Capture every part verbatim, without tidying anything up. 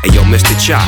Hey yo, Mister Chop,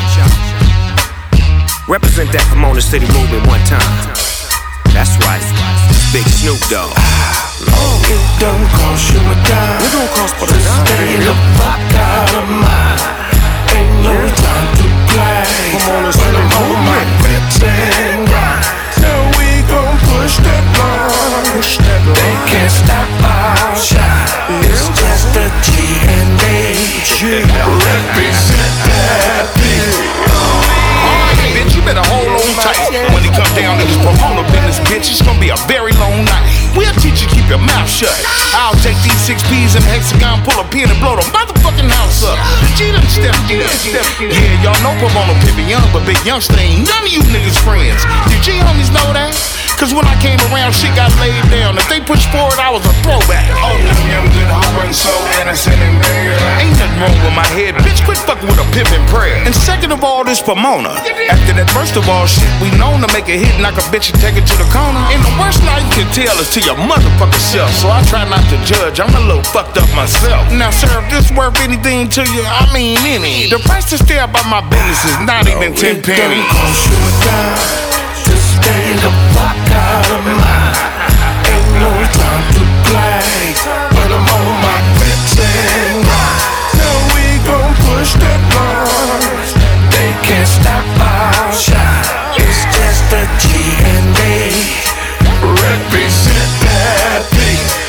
represent that Pomona City movement one time. That's right, Big Snoop Dogg. Oh, it don't cost you a dime. It don't cost but a dime. Stay the fuck out of mine. Ain't no time to play. Pomona City movement. Pretend right. Now we gon' push that line. Push that line. They can't stop our shine. It's just the G and A. Represent that beat. Alright, bitch, you better hold on tight. When it comes down to this Pomona business, bitch, it's gonna be a very long night. We'll teach you to keep your mouth shut. I'll take these six P's in the hexagon, pull a pin and blow the motherfucking house up. The G done stepped in. Yeah, y'all know Pomona Pimpin' Young, but Big Youngster ain't none of you niggas friends. You G homies know that? Cause when I came around, shit got laid down. If they pushed forward, I was a throwback. Oh, them young good hoes so innocent and bare. Ain't nothing wrong with my head, bitch. Quit fucking with a pimpin' prayer. And second of all, this Pomona. After that, first of all, shit, we known to make a hit, knock a bitch and take it to the corner. And the worst lie you can tell is to your motherfucking self. So I try not to judge, I'm a little fucked up myself. Now, sir, if this worth anything to you, I mean any. The price to stay about my business is not even ten pennies. Don't cost you a dime. Just stay the fuck out of mine. Ain't no time to play. But I'm on my pretend right. Now we gon' push that line. They can't stop our shine. It's just the G and A. Represent that beat.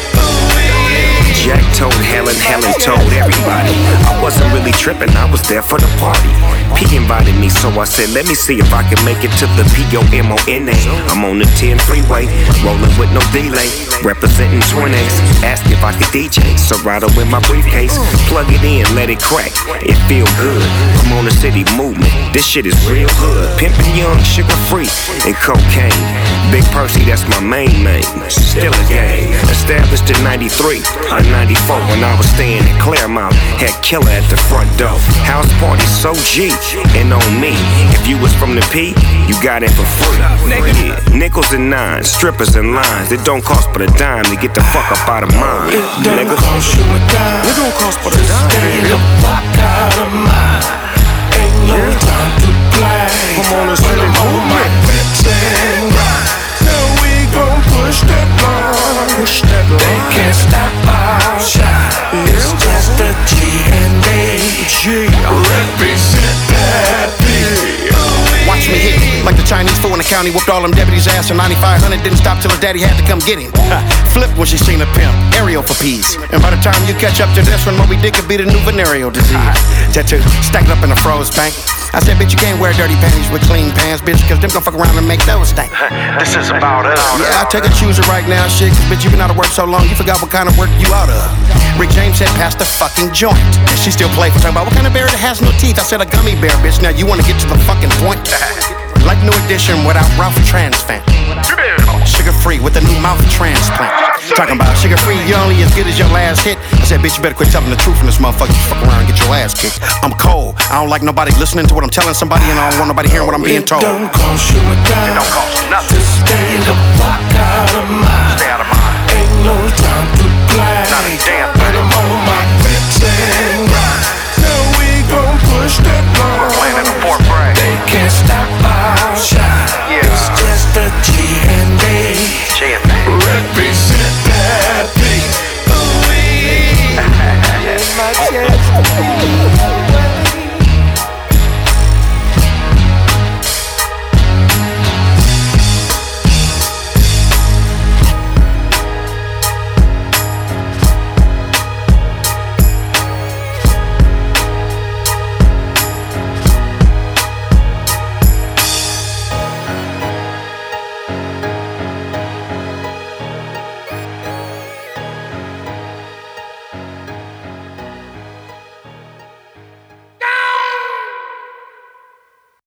Jack told Helen, Helen told everybody. I wasn't really tripping, I was there for the party. P invited me, so I said, let me see if I can make it to the P O M O N A. I'm on the ten freeway, rolling with no delay. Representing twenties, asked if I could D J. Serato in my briefcase, plug it in, let it crack. It feel good, Pomona City movement. This shit is real hood. Pimpin' Young, sugar free, and cocaine. Big Percy, that's my main name. Still a gang. Established in ninety-three, or ninety-four when I was staying in Claremont. Had killer at the front door. House party so G, and on me. If you was from the P, you got it for free. Yeah. Nickels and nines, strippers and lines. It don't cost but a dime to get the fuck up out of mine. It don't nigga. cost you a dime. It don't cost but a dime. Stay the fuck out of mine. Ain't no yeah. time to play. Pomona City movement. Pretend right. Now we gon' push that line. Push that line. They can't stop our shine. Yeah. It's just the G and A. G. Represent that beat. Watch me hit like the Chinese fool in the county. Whooped all them deputies' ass in ninety-five hundred. Didn't stop till her daddy had to come get him. Flip when she seen a pimp. Ariel for peace. And by the time you catch up to this one, what we did could be the new venereal disease. Tattoo, stacked up in a froze bank. I said, bitch, you can't wear dirty panties with clean pants, bitch, cause them gon' fuck around and make those stink. This is about us. Yeah, I take a chooser right now, shit, cause bitch, you been out of work so long, you forgot what kind of work you out of. Rick James said, pass the fucking joint. And she still playful, talking about what kind of bear that has no teeth. I said, a gummy bear, bitch, now you wanna get to the fucking point. Like New Edition without Ralph Transfant. Sugar free with a new mouth transplant. Talking about sugar free, you only as good as your last hit. I said, bitch, you better quit telling the truth in this motherfucker. You fuck around and get your ass kicked. I'm cold. I don't like nobody listening to what I'm telling somebody, and I don't want nobody hearing what I'm being told. It don't cost you a dime. It don't cost you nothing. Just stay the fuck out of mine. Stay out of mine. Ain't no time to play. Not a damn